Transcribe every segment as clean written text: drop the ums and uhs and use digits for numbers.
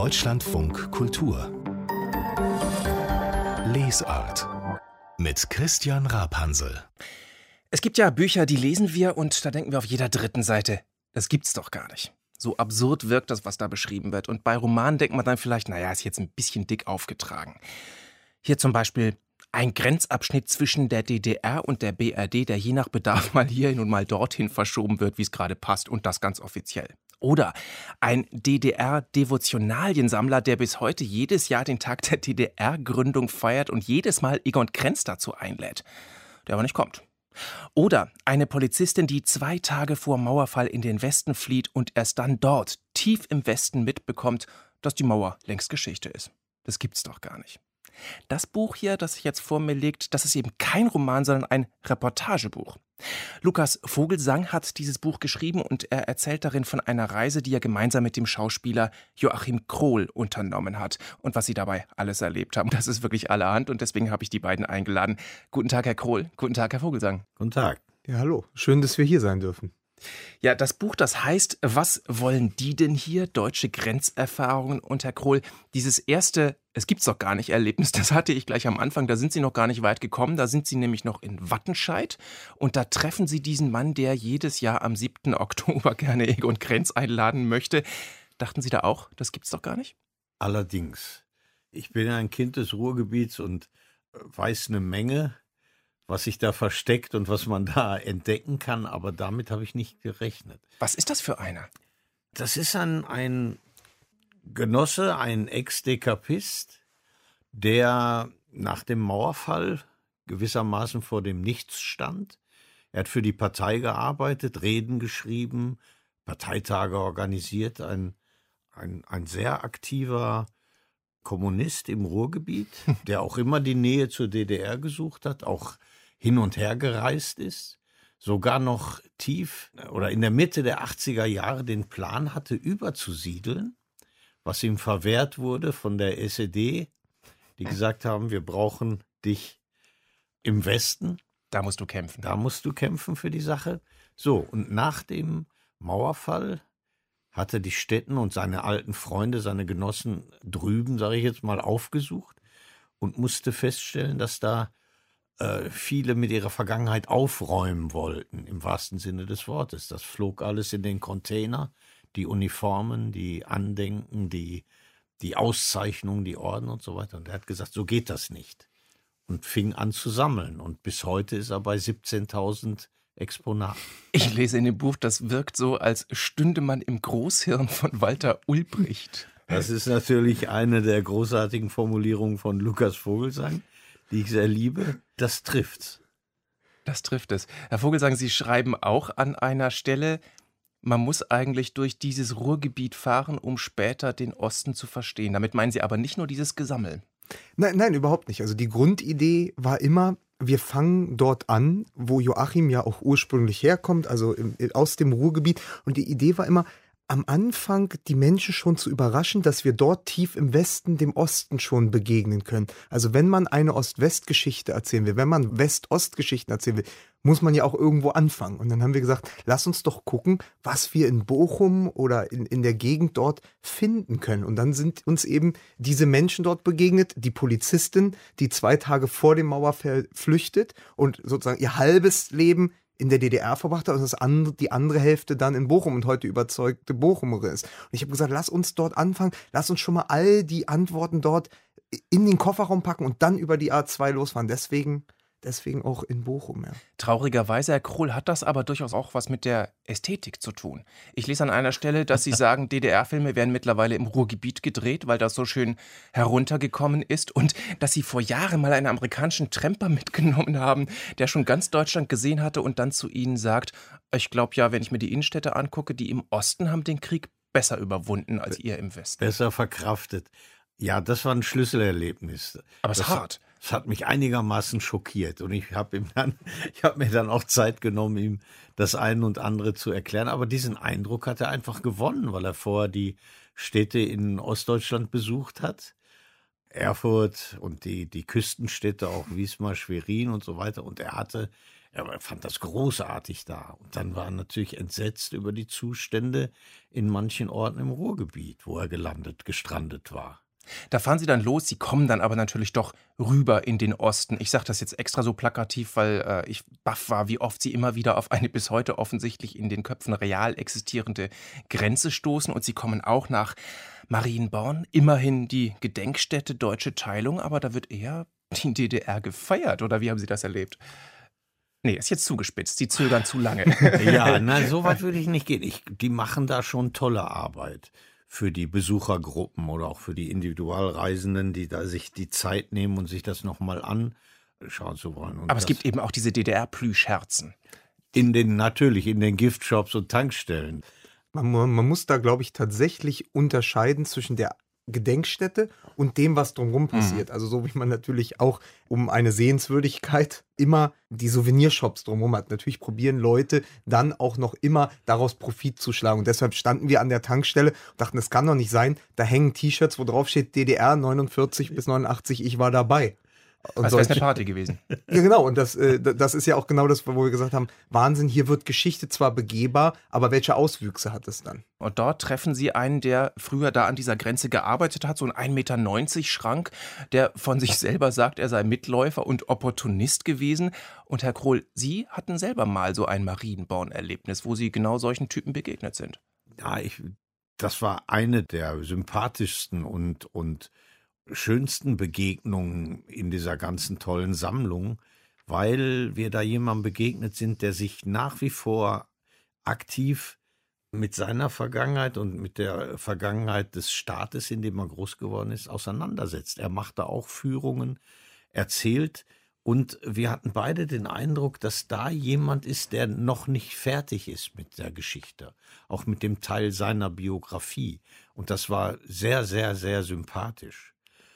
Deutschlandfunk Kultur Lesart mit Christian Rapansel. Es gibt ja Bücher, die lesen wir und da denken wir auf jeder dritten Seite, das gibt's doch gar nicht. So absurd wirkt das, was da beschrieben wird. Und bei Romanen denkt man dann vielleicht, naja, ist jetzt ein bisschen dick aufgetragen. Hier zum Beispiel ein Grenzabschnitt zwischen der DDR und der BRD, der je nach Bedarf mal hierhin und mal dorthin verschoben wird, wie es gerade passt, und das ganz offiziell. Oder ein DDR-Devotionaliensammler, der bis heute jedes Jahr den Tag der DDR-Gründung feiert und jedes Mal Egon Krenz dazu einlädt, der aber nicht kommt. Oder eine Polizistin, die 2 Tage vor Mauerfall in den Westen flieht und erst dann dort, tief im Westen, mitbekommt, dass die Mauer längst Geschichte ist. Das gibt's doch gar nicht. Das Buch hier, das sich jetzt vor mir liegt, das ist eben kein Roman, sondern ein Reportagebuch. Lukas Vogelsang hat dieses Buch geschrieben und er erzählt darin von einer Reise, die er gemeinsam mit dem Schauspieler Joachim Krohl unternommen hat und was sie dabei alles erlebt haben. Das ist wirklich allerhand und deswegen habe ich die beiden eingeladen. Guten Tag, Herr Krohl. Guten Tag, Herr Vogelsang. Guten Tag. Ja, hallo. Schön, dass wir hier sein dürfen. Ja, das Buch, das heißt, was wollen die denn hier? Deutsche Grenzerfahrungen. Und Herr Krohl, dieses erste, es gibt's doch gar nicht, Erlebnis, das hatte ich gleich am Anfang, da sind Sie noch gar nicht weit gekommen, da sind Sie nämlich noch in Wattenscheid und da treffen Sie diesen Mann, der jedes Jahr am 7. Oktober gerne Egon Krenz einladen möchte. Dachten Sie da auch, das gibt's doch gar nicht? Allerdings. Ich bin ein Kind des Ruhrgebiets und weiß eine Menge, was sich da versteckt und was man da entdecken kann, aber damit habe ich nicht gerechnet. Was ist das für einer? Das ist ein Genosse, ein Ex-Dekapist, der nach dem Mauerfall gewissermaßen vor dem Nichts stand. Er hat für die Partei gearbeitet, Reden geschrieben, Parteitage organisiert, ein sehr aktiver Kommunist im Ruhrgebiet, der auch immer die Nähe zur DDR gesucht hat, auch hin und her gereist ist, sogar noch tief oder in der Mitte der 80er Jahre den Plan hatte, überzusiedeln, was ihm verwehrt wurde von der SED, die gesagt haben, wir brauchen dich im Westen. Da musst du kämpfen. Da musst du kämpfen für die Sache. So, und nach dem Mauerfall hatte die Städten und seine alten Freunde, seine Genossen drüben, sage ich jetzt mal, aufgesucht und musste feststellen, dass da viele mit ihrer Vergangenheit aufräumen wollten, im wahrsten Sinne des Wortes. Das flog alles in den Container, die Uniformen, die Andenken, die Auszeichnungen, die Orden und so weiter. Und er hat gesagt, so geht das nicht. Und fing an zu sammeln. Und bis heute ist er bei 17.000 Exponaten. Ich lese in dem Buch, das wirkt so, als stünde man im Großhirn von Walter Ulbricht. Das ist natürlich eine der großartigen Formulierungen von Lukas Vogelsang, die ich sehr liebe. Das trifft's. Das trifft es. Herr Vogelsang, Sie schreiben auch an einer Stelle, man muss eigentlich durch dieses Ruhrgebiet fahren, um später den Osten zu verstehen. Damit meinen Sie aber nicht nur dieses Gesammel. Nein, überhaupt nicht. Also die Grundidee war immer, wir fangen dort an, wo Joachim ja auch ursprünglich herkommt, also aus dem Ruhrgebiet. Und die Idee war immer, am Anfang die Menschen schon zu überraschen, dass wir dort tief im Westen dem Osten schon begegnen können. Also wenn man eine Ost-West-Geschichte erzählen will, wenn man West-Ost-Geschichten erzählen will, muss man ja auch irgendwo anfangen. Und dann haben wir gesagt, lass uns doch gucken, was wir in Bochum oder in der Gegend dort finden können. Und dann sind uns eben diese Menschen dort begegnet, die Polizistin, die 2 Tage vor dem Mauerfall flüchtet und sozusagen ihr halbes Leben in der DDR verbracht hat und die andere Hälfte dann in Bochum und heute überzeugte Bochumerin ist. Und ich habe gesagt, lass uns dort anfangen, lass uns schon mal all die Antworten dort in den Kofferraum packen und dann über die A2 losfahren. Deswegen auch in Bochum. Ja. Traurigerweise, Herr Krohl, hat das aber durchaus auch was mit der Ästhetik zu tun. Ich lese an einer Stelle, dass Sie sagen, DDR-Filme werden mittlerweile im Ruhrgebiet gedreht, weil das so schön heruntergekommen ist und dass Sie vor Jahren mal einen amerikanischen Tramper mitgenommen haben, der schon ganz Deutschland gesehen hatte und dann zu Ihnen sagt, ich glaube ja, wenn ich mir die Innenstädte angucke, die im Osten haben den Krieg besser überwunden als ihr im Westen. Besser verkraftet. Ja, das war ein Schlüsselerlebnis. Aber es ist hart. Es hat mich einigermaßen schockiert und ich habe mir dann auch Zeit genommen, ihm das eine und andere zu erklären. Aber diesen Eindruck hat er einfach gewonnen, weil er vorher die Städte in Ostdeutschland besucht hat. Erfurt und die Küstenstädte, auch Wismar, Schwerin und so weiter. Und er hatte Er fand das großartig da. Und dann war er natürlich entsetzt über die Zustände in manchen Orten im Ruhrgebiet, wo er gestrandet war. Da fahren Sie dann los, Sie kommen dann aber natürlich doch rüber in den Osten. Ich sage das jetzt extra so plakativ, weil ich baff war, wie oft Sie immer wieder auf eine bis heute offensichtlich in den Köpfen real existierende Grenze stoßen. Und Sie kommen auch nach Marienborn, immerhin die Gedenkstätte Deutsche Teilung, aber da wird eher die DDR gefeiert. Oder wie haben Sie das erlebt? Nee, ist jetzt zugespitzt. Sie zögern zu lange. Ja, nein, so weit würde ich nicht gehen. Die machen da schon tolle Arbeit für die Besuchergruppen oder auch für die Individualreisenden, die da sich die Zeit nehmen und sich das nochmal anschauen zu wollen. Und aber es gibt eben auch diese DDR-Plüschherzen. Natürlich in den Giftshops und Tankstellen. Man muss da, glaube ich, tatsächlich unterscheiden zwischen der Gedenkstätte und dem, was drumherum passiert. Also so wie man natürlich auch um eine Sehenswürdigkeit immer die Souvenirshops drumherum hat. Natürlich probieren Leute dann auch noch immer daraus Profit zu schlagen. Und deshalb standen wir an der Tankstelle und dachten, das kann doch nicht sein. Da hängen T-Shirts, wo drauf steht DDR 49 bis 89, ich war dabei. Und Das wäre eine Party gewesen. Ja, genau. Und das ist ja auch genau das, wo wir gesagt haben, Wahnsinn, hier wird Geschichte zwar begehbar, aber welche Auswüchse hat es dann? Und dort treffen Sie einen, der früher da an dieser Grenze gearbeitet hat, so ein 1,90 Meter Schrank, der von sich selber sagt, er sei Mitläufer und Opportunist gewesen. Und Herr Krohl, Sie hatten selber mal so ein Marienborn-Erlebnis, wo Sie genau solchen Typen begegnet sind. Ja, das war eine der sympathischsten und schönsten Begegnungen in dieser ganzen tollen Sammlung, weil wir da jemandem begegnet sind, der sich nach wie vor aktiv mit seiner Vergangenheit und mit der Vergangenheit des Staates, in dem er groß geworden ist, auseinandersetzt. Er macht da auch Führungen, erzählt, und wir hatten beide den Eindruck, dass da jemand ist, der noch nicht fertig ist mit der Geschichte, auch mit dem Teil seiner Biografie. Und das war sehr, sehr, sehr sympathisch.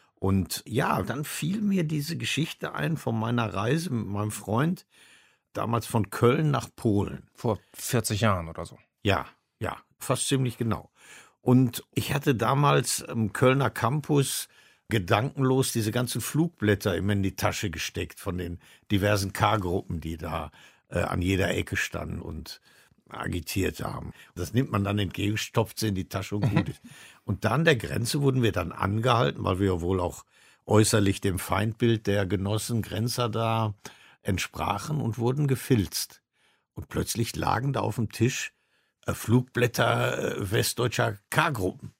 Und ja, dann fiel mir diese Geschichte ein von meiner Reise mit meinem Freund, damals von Köln nach Polen. Vor 40 Jahren oder so. Ja, fast ziemlich genau. Und ich hatte damals im Kölner Campus gedankenlos diese ganzen Flugblätter immer in die Tasche gesteckt von den diversen K-Gruppen, die da an jeder Ecke standen und agitiert haben. Das nimmt man dann entgegen, stopft sie in die Tasche und gut ist. Und da an der Grenze wurden wir dann angehalten, weil wir ja wohl auch äußerlich dem Feindbild der Genossen Grenzer da entsprachen, und wurden gefilzt. Und plötzlich lagen da auf dem Tisch Flugblätter westdeutscher K-Gruppen.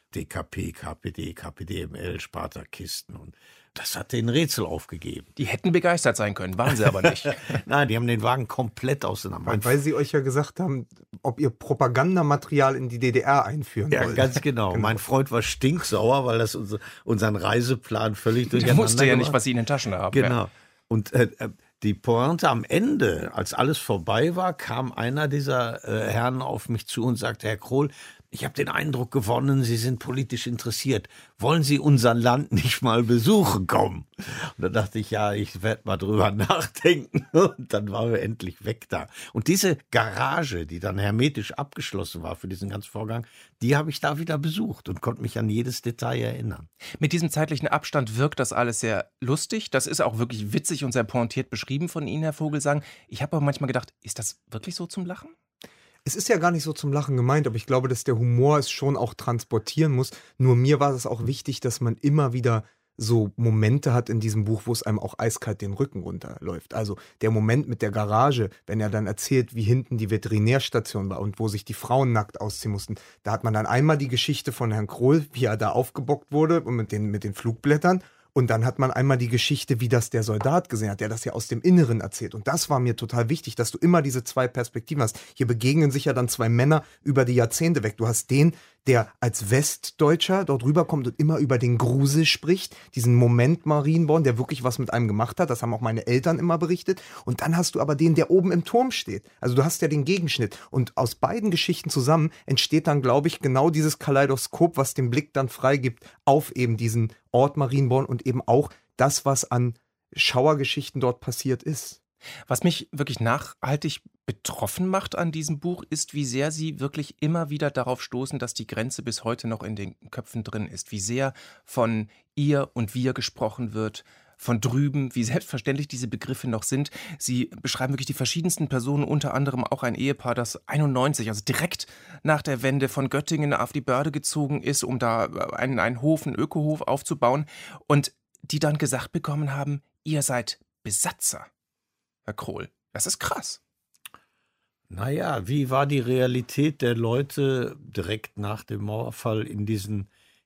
DKP, KPD, KPDML, Spartakisten, und das hat den Rätsel aufgegeben. Die hätten begeistert sein können, waren sie aber nicht. Nein, die haben den Wagen komplett auseinander. Weil sie euch ja gesagt haben, ob ihr Propagandamaterial in die DDR einführen wollt. Ja, ganz genau. Mein Freund war stinksauer, weil das unseren Reiseplan völlig Der durcheinander wusste ja nicht, gemacht. was sie in den Taschen haben. Genau. Ja. Und die Pointe am Ende, als alles vorbei war, kam einer dieser Herren auf mich zu und sagte: Herr Krohl, ich habe den Eindruck gewonnen, Sie sind politisch interessiert. Wollen Sie unser Land nicht mal besuchen kommen? Und da dachte ich, ja, ich werde mal drüber nachdenken. Und dann waren wir endlich weg da. Und diese Garage, die dann hermetisch abgeschlossen war für diesen ganzen Vorgang, die habe ich da wieder besucht und konnte mich an jedes Detail erinnern. Mit diesem zeitlichen Abstand wirkt das alles sehr lustig. Das ist auch wirklich witzig und sehr pointiert beschrieben von Ihnen, Herr Vogelsang. Ich habe aber manchmal gedacht, ist das wirklich so zum Lachen? Es ist ja gar nicht so zum Lachen gemeint, aber ich glaube, dass der Humor es schon auch transportieren muss. Nur mir war es auch wichtig, dass man immer wieder so Momente hat in diesem Buch, wo es einem auch eiskalt den Rücken runterläuft. Also der Moment mit der Garage, wenn er dann erzählt, wie hinten die Veterinärstation war und wo sich die Frauen nackt ausziehen mussten. Da hat man dann einmal die Geschichte von Herrn Krohl, wie er da aufgebockt wurde mit den Flugblättern. Und dann hat man einmal die Geschichte, wie das der Soldat gesehen hat, der das ja aus dem Inneren erzählt. Und das war mir total wichtig, dass du immer diese zwei Perspektiven hast. Hier begegnen sich ja dann zwei Männer über die Jahrzehnte weg. Du hast den, der als Westdeutscher dort rüberkommt und immer über den Grusel spricht, diesen Moment Marienborn, der wirklich was mit einem gemacht hat. Das haben auch meine Eltern immer berichtet. Und dann hast du aber den, der oben im Turm steht. Also du hast ja den Gegenschnitt. Und aus beiden Geschichten zusammen entsteht dann, glaube ich, genau dieses Kaleidoskop, was den Blick dann freigibt auf eben diesen Ort Marienborn und eben auch das, was an Schauergeschichten dort passiert ist. Was mich wirklich nachhaltig betroffen macht an diesem Buch, ist, wie sehr Sie wirklich immer wieder darauf stoßen, dass die Grenze bis heute noch in den Köpfen drin ist. Wie sehr von ihr und wir gesprochen wird, von drüben, wie selbstverständlich diese Begriffe noch sind. Sie beschreiben wirklich die verschiedensten Personen, unter anderem auch ein Ehepaar, das 91, also direkt nach der Wende von Göttingen auf die Börde gezogen ist, um da einen Hof, einen Ökohof aufzubauen und die dann gesagt bekommen haben, ihr seid Besatzer, Herr Krohl. Das ist krass. Naja, wie war die Realität der Leute direkt nach dem Mauerfall in diesen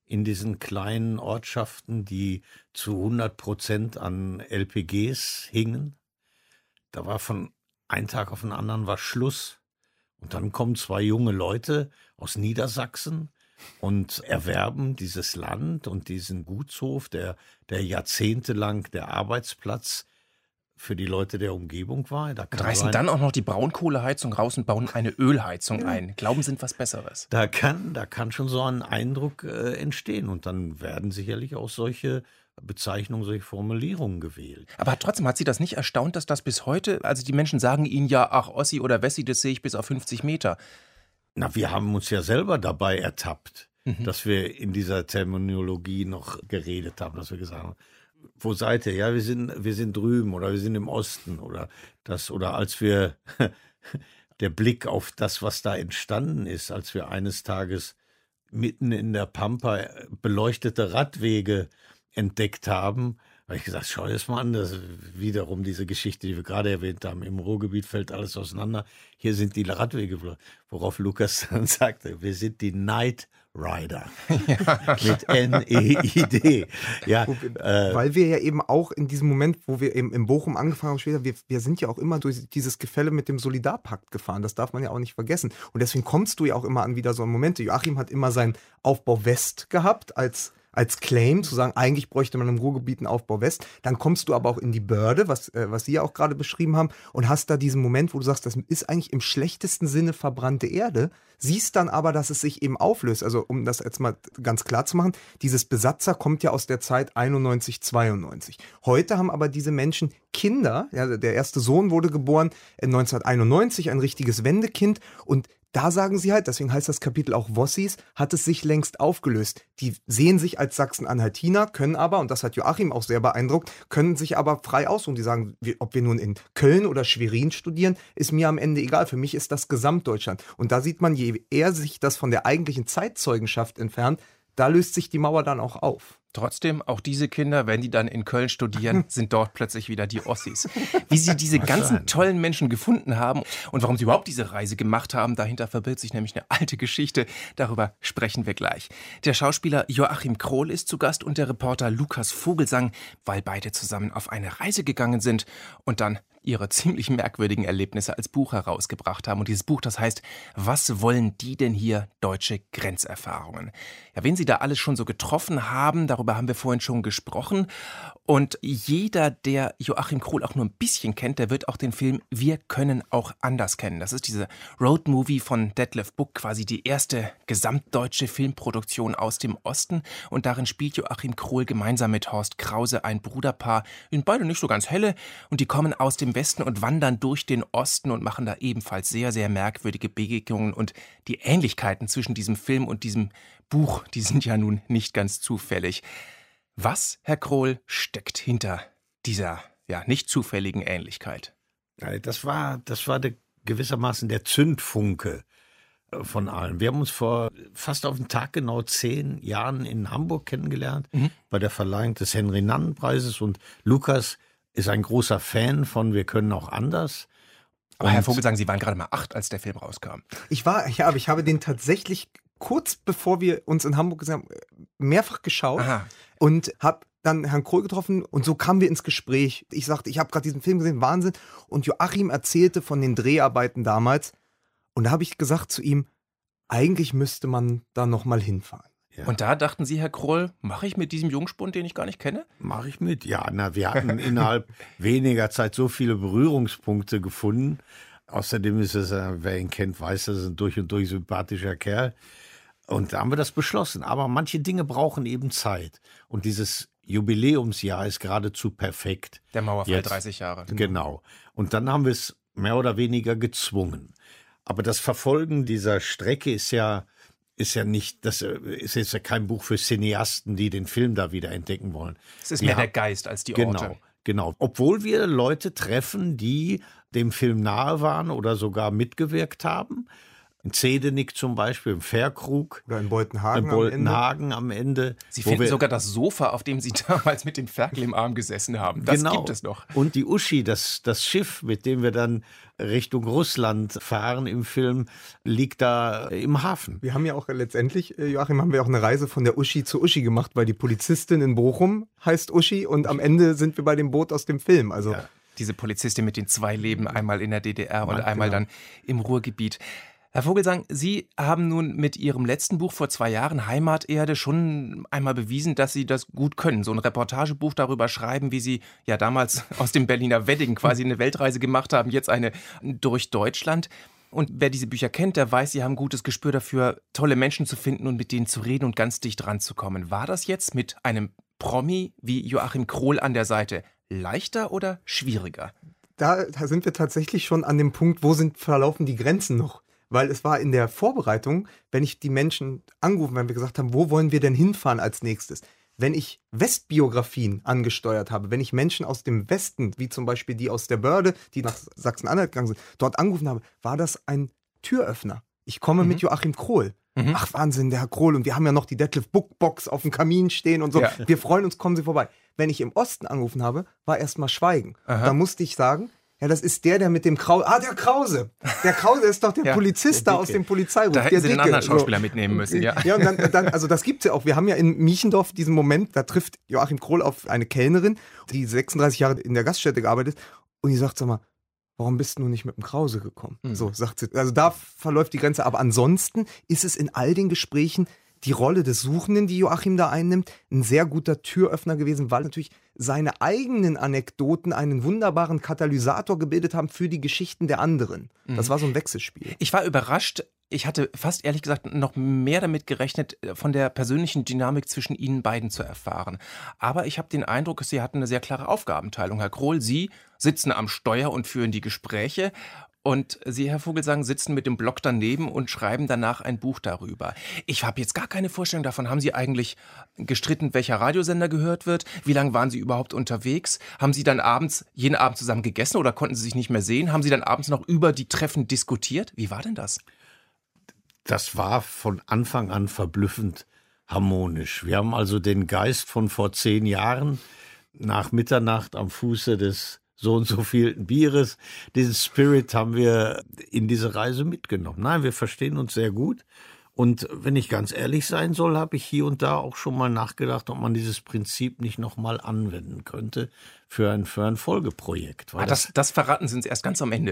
kleinen Ortschaften, die zu 100% an LPGs hingen? Da war von einem Tag auf den anderen war Schluss. Und dann kommen zwei junge Leute aus Niedersachsen und erwerben dieses Land und diesen Gutshof, der jahrzehntelang der Arbeitsplatz für die Leute der Umgebung war. Da reißen dann auch noch die Braunkohleheizung raus und bauen eine Ölheizung ein. Glauben sind was Besseres. Da kann schon so ein Eindruck entstehen. Und dann werden sicherlich auch solche Bezeichnungen, solche Formulierungen gewählt. Aber trotzdem hat Sie das nicht erstaunt, dass das bis heute, also die Menschen sagen Ihnen ja, ach Ossi oder Wessi, das sehe ich bis auf 50 Meter. Na, wir haben uns ja selber dabei ertappt, dass wir in dieser Terminologie noch geredet haben, dass wir gesagt haben, wo seid ihr? Ja, wir sind drüben oder wir sind im Osten oder als wir der Blick auf das, was da entstanden ist, als wir eines Tages mitten in der Pampa beleuchtete Radwege entdeckt haben, habe ich gesagt, schau das mal an, das ist wiederum diese Geschichte, die wir gerade erwähnt haben, im Ruhrgebiet fällt alles auseinander, hier sind die Radwege, worauf Lukas dann sagte, wir sind die Night Rider. Ja. Mit N-E-I-D. Ja, weil wir ja eben auch in diesem Moment, wo wir eben in Bochum angefangen haben später, wir sind ja auch immer durch dieses Gefälle mit dem Solidarpakt gefahren. Das darf man ja auch nicht vergessen. Und deswegen kommst du ja auch immer an wieder so Momente. Joachim hat immer seinen Aufbau West gehabt als Claim, zu sagen, eigentlich bräuchte man im Ruhrgebiet einen Aufbau West. Dann kommst du aber auch in die Börde, was Sie ja auch gerade beschrieben haben, und hast da diesen Moment, wo du sagst, das ist eigentlich im schlechtesten Sinne verbrannte Erde, siehst dann aber, dass es sich eben auflöst. Also um das jetzt mal ganz klar zu machen, dieses Besatzer kommt ja aus der Zeit 91, 92. Heute haben aber diese Menschen Kinder, ja, der erste Sohn wurde geboren 1991, ein richtiges Wendekind, und da sagen sie halt, deswegen heißt das Kapitel auch Wossis, hat es sich längst aufgelöst. Die sehen sich als Sachsen-Anhaltiner, können aber, und das hat Joachim auch sehr beeindruckt, können sich aber frei aussuchen. Die sagen, ob wir nun in Köln oder Schwerin studieren, ist mir am Ende egal. Für mich ist das Gesamtdeutschland. Und da sieht man, je eher sich das von der eigentlichen Zeitzeugenschaft entfernt, da löst sich die Mauer dann auch auf. Trotzdem, auch diese Kinder, wenn die dann in Köln studieren, sind dort plötzlich wieder die Ossis. Wie sie diese ganzen tollen Menschen gefunden haben und warum sie überhaupt diese Reise gemacht haben, dahinter verbirgt sich nämlich eine alte Geschichte. Darüber sprechen wir gleich. Der Schauspieler Joachim Krohl ist zu Gast und der Reporter Lukas Vogelsang, weil beide zusammen auf eine Reise gegangen sind und dann ihre ziemlich merkwürdigen Erlebnisse als Buch herausgebracht haben. Und dieses Buch, das heißt, was wollen die denn hier? Deutsche Grenzerfahrungen. Ja, wen sie da alles schon so getroffen haben, darüber haben wir vorhin schon gesprochen. Und jeder, der Joachim Krohl auch nur ein bisschen kennt, der wird auch den Film Wir können auch anders kennen. Das ist diese Roadmovie von Detlef Buck, quasi die erste gesamtdeutsche Filmproduktion aus dem Osten. Und darin spielt Joachim Krohl gemeinsam mit Horst Krause ein Bruderpaar. Die sind beide nicht so ganz helle und die kommen aus dem Westen und wandern durch den Osten und machen da ebenfalls sehr, sehr merkwürdige Begegnungen. Und die Ähnlichkeiten zwischen diesem Film und diesem Buch, die sind ja nun nicht ganz zufällig. Was, Herr Krohl, steckt hinter dieser nicht zufälligen Ähnlichkeit? Das war gewissermaßen der Zündfunke von allem. Wir haben uns vor fast auf den Tag genau 10 Jahren in Hamburg kennengelernt, bei der Verleihung des Henry-Nannen-Preises, und Lukas ist ein großer Fan von Wir können auch anders. Aber Herr Vogelsang, Sie waren gerade mal 8, als der Film rauskam. Ich habe den tatsächlich kurz bevor wir uns in Hamburg gesehen haben, mehrfach geschaut. Aha. Und habe dann Herrn Krohl getroffen und so kamen wir ins Gespräch. Ich sagte, ich habe gerade diesen Film gesehen, Wahnsinn. Und Joachim erzählte von den Dreharbeiten damals. Und da habe ich gesagt zu ihm, eigentlich müsste man da nochmal hinfahren. Ja. Und da dachten Sie, Herr Krohl, mache ich mit diesem Jungspund, den ich gar nicht kenne? Mache ich mit, ja. Wir hatten innerhalb weniger Zeit so viele Berührungspunkte gefunden. Außerdem ist es, wer ihn kennt, weiß, das ist ein durch und durch sympathischer Kerl. Und da haben wir das beschlossen. Aber manche Dinge brauchen eben Zeit. Und dieses Jubiläumsjahr ist geradezu perfekt. Der Mauerfall, 30 Jahre. Genau. Und dann haben wir es mehr oder weniger gezwungen. Aber das Verfolgen dieser Strecke ist ja ist ja nicht, das ist jetzt ja kein Buch für Cineasten, die den Film da wieder entdecken wollen. Es ist mehr der Geist als die Orte. Genau. Obwohl wir Leute treffen, die dem Film nahe waren oder sogar mitgewirkt haben. In Zedenik zum Beispiel, im Fährkrug. Oder in Boltenhagen am Ende. Sie finden sogar das Sofa, auf dem Sie damals mit dem Ferkel im Arm gesessen haben. Das gibt es noch. Und die Uschi, das Schiff, mit dem wir dann Richtung Russland fahren im Film, liegt da im Hafen. Wir haben ja auch letztendlich, Joachim, haben wir auch eine Reise von der Uschi zu Uschi gemacht, weil die Polizistin in Bochum heißt Uschi und am Ende sind wir bei dem Boot aus dem Film. Also ja. Diese Polizistin mit den 2 Leben, einmal in der DDR und einmal dann im Ruhrgebiet. Herr Vogelsang, Sie haben nun mit Ihrem letzten Buch vor 2 Jahren, Heimaterde, schon einmal bewiesen, dass Sie das gut können. So ein Reportagebuch darüber schreiben, wie Sie ja damals aus dem Berliner Wedding quasi eine Weltreise gemacht haben, jetzt eine durch Deutschland. Und wer diese Bücher kennt, der weiß, Sie haben ein gutes Gespür dafür, tolle Menschen zu finden und mit denen zu reden und ganz dicht ranzukommen. War das jetzt mit einem Promi wie Joachim Krohl an der Seite leichter oder schwieriger? Da sind wir tatsächlich schon an dem Punkt, verlaufen die Grenzen noch? Weil es war in der Vorbereitung, wenn ich die Menschen angerufen, wenn wir gesagt haben, wo wollen wir denn hinfahren als nächstes? Wenn ich Westbiografien angesteuert habe, wenn ich Menschen aus dem Westen, wie zum Beispiel die aus der Börde, die nach Sachsen-Anhalt gegangen sind, dort angerufen habe, war das ein Türöffner. Ich komme mit Joachim Krohl. Ach Wahnsinn, der Herr Krohl. Und wir haben ja noch die Detlef Bookbox auf dem Kamin stehen und so. Ja. Wir freuen uns, kommen Sie vorbei. Wenn ich im Osten angerufen habe, war erstmal Schweigen. Da musste ich sagen, ja, das ist der mit dem Krause. Ah, der Krause. Der Krause ist doch der Polizist da aus dem Polizeiruf. Da hätten Sie den anderen Schauspieler mitnehmen müssen, ja. Ja, und dann, also das gibt's ja auch. Wir haben ja in Miechendorf diesen Moment, da trifft Joachim Krohl auf eine Kellnerin, die 36 Jahre in der Gaststätte gearbeitet, und die sagt, sag mal, warum bist du nicht mit dem Krause gekommen? So, sagt sie. Also da verläuft die Grenze. Aber ansonsten ist es in all den Gesprächen die Rolle des Suchenden, die Joachim da einnimmt, ein sehr guter Türöffner gewesen, weil natürlich seine eigenen Anekdoten einen wunderbaren Katalysator gebildet haben für die Geschichten der anderen. Das war so ein Wechselspiel. Ich war überrascht. Ich hatte fast ehrlich gesagt noch mehr damit gerechnet, von der persönlichen Dynamik zwischen Ihnen beiden zu erfahren. Aber ich habe den Eindruck, Sie hatten eine sehr klare Aufgabenteilung. Herr Krohl, Sie sitzen am Steuer und führen die Gespräche. Und Sie, Herr Vogelsang, sitzen mit dem Block daneben und schreiben danach ein Buch darüber. Ich habe jetzt gar keine Vorstellung davon. Haben Sie eigentlich gestritten, welcher Radiosender gehört wird? Wie lange waren Sie überhaupt unterwegs? Haben Sie dann jeden Abend zusammen gegessen oder konnten Sie sich nicht mehr sehen? Haben Sie dann abends noch über die Treffen diskutiert? Wie war denn das? Das war von Anfang an verblüffend harmonisch. Wir haben also den Geist von vor 10 Jahren nach Mitternacht am Fuße des so und so vielten Bieres. Diesen Spirit haben wir in diese Reise mitgenommen. Nein, wir verstehen uns sehr gut. Und wenn ich ganz ehrlich sein soll, habe ich hier und da auch schon mal nachgedacht, ob man dieses Prinzip nicht nochmal anwenden könnte für ein Folgeprojekt. Das verraten Sie uns erst ganz am Ende.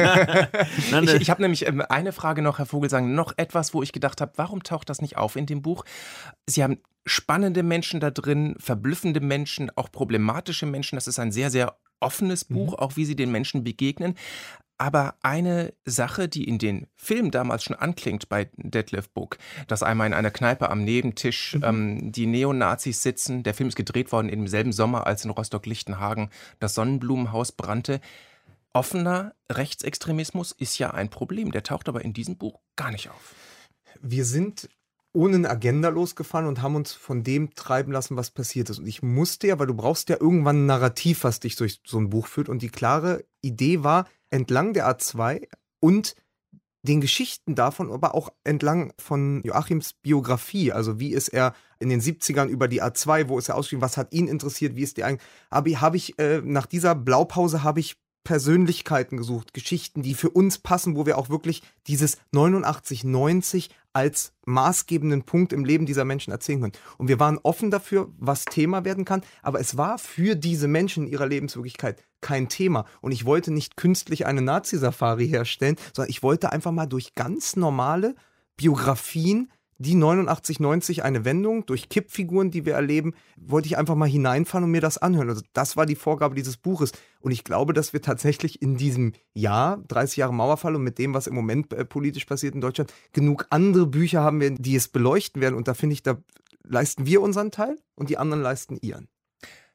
Ich habe nämlich eine Frage noch, Herr Vogelsang, noch etwas, wo ich gedacht habe, warum taucht das nicht auf in dem Buch? Sie haben spannende Menschen da drin, verblüffende Menschen, auch problematische Menschen. Das ist ein sehr, sehr offenes Buch, auch wie Sie den Menschen begegnen. Aber eine Sache, die in den Film damals schon anklingt bei Detlef Book, dass einmal in einer Kneipe am Nebentisch die Neonazis sitzen. Der Film ist gedreht worden im selben Sommer, als in Rostock-Lichtenhagen das Sonnenblumenhaus brannte. Offener Rechtsextremismus ist ja ein Problem. Der taucht aber in diesem Buch gar nicht auf. Wir sind ohne eine Agenda losgefahren und haben uns von dem treiben lassen, was passiert ist. Und ich musste ja, weil du brauchst ja irgendwann ein Narrativ, was dich durch so ein Buch führt. Und die klare Idee war, entlang der A2 und den Geschichten davon, aber auch entlang von Joachims Biografie, also wie ist er in den 70ern über die A2, wo ist er ausgestiegen, was hat ihn interessiert, wie ist die eigentlich, habe ich nach dieser Blaupause habe ich Persönlichkeiten gesucht, Geschichten, die für uns passen, wo wir auch wirklich dieses 89-90 als maßgebenden Punkt im Leben dieser Menschen erzählen können. Und wir waren offen dafür, was Thema werden kann, aber es war für diese Menschen in ihrer Lebenswirklichkeit kein Thema. Und ich wollte nicht künstlich eine Nazi-Safari herstellen, sondern ich wollte einfach mal durch ganz normale Biografien, die 89-90 eine Wendung, durch Kippfiguren, die wir erleben, wollte ich einfach mal hineinfahren und mir das anhören. Also das war die Vorgabe dieses Buches. Und ich glaube, dass wir tatsächlich in diesem Jahr, 30 Jahre Mauerfall und mit dem, was im Moment politisch passiert in Deutschland, genug andere Bücher haben wir, die es beleuchten werden. Und da finde ich, da leisten wir unseren Teil und die anderen leisten ihren.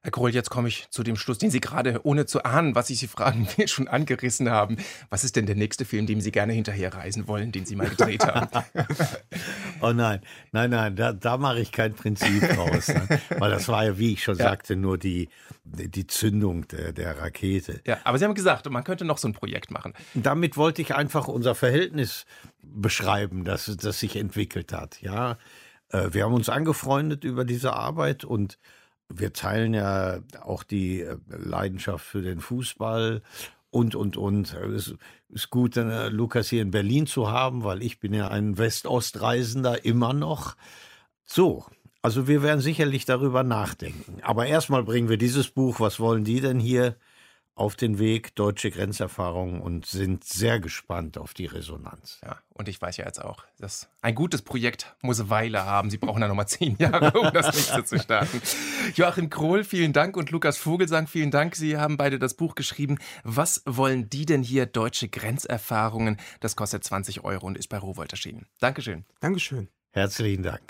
Herr Kroll, jetzt komme ich zu dem Schluss, den Sie gerade, ohne zu ahnen, was ich Sie fragen will, schon angerissen haben. Was ist denn der nächste Film, dem Sie gerne hinterher reisen wollen, den Sie mal gedreht haben? Oh nein, da mache ich kein Prinzip draus. Ne? Weil das war ja, wie ich schon sagte, nur die Zündung der Rakete. Ja, aber Sie haben gesagt, man könnte noch so ein Projekt machen. Damit wollte ich einfach unser Verhältnis beschreiben, das sich entwickelt hat. Ja, wir haben uns angefreundet über diese Arbeit und wir teilen ja auch die Leidenschaft für den Fußball und. Es ist gut, Lukas hier in Berlin zu haben, weil ich bin ja ein West-Ost-Reisender immer noch. So, also wir werden sicherlich darüber nachdenken. Aber erstmal bringen wir dieses Buch, was wollen die denn hier, auf den Weg, deutsche Grenzerfahrungen, und sind sehr gespannt auf die Resonanz. Ja, und ich weiß ja jetzt auch, dass ein gutes Projekt muss Weile haben. Sie brauchen da nochmal 10 Jahre, um das nächste zu starten. Joachim Krohl, vielen Dank, und Lukas Vogelsang, vielen Dank. Sie haben beide das Buch geschrieben. Was wollen die denn hier, deutsche Grenzerfahrungen? Das kostet 20 € und ist bei Rowohlt erschienen. Dankeschön. Dankeschön. Herzlichen Dank.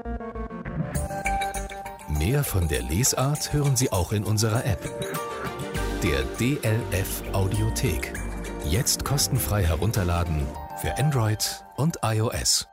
Mehr von der Lesart hören Sie auch in unserer App. Der DLF Audiothek. Jetzt kostenfrei herunterladen für Android und iOS.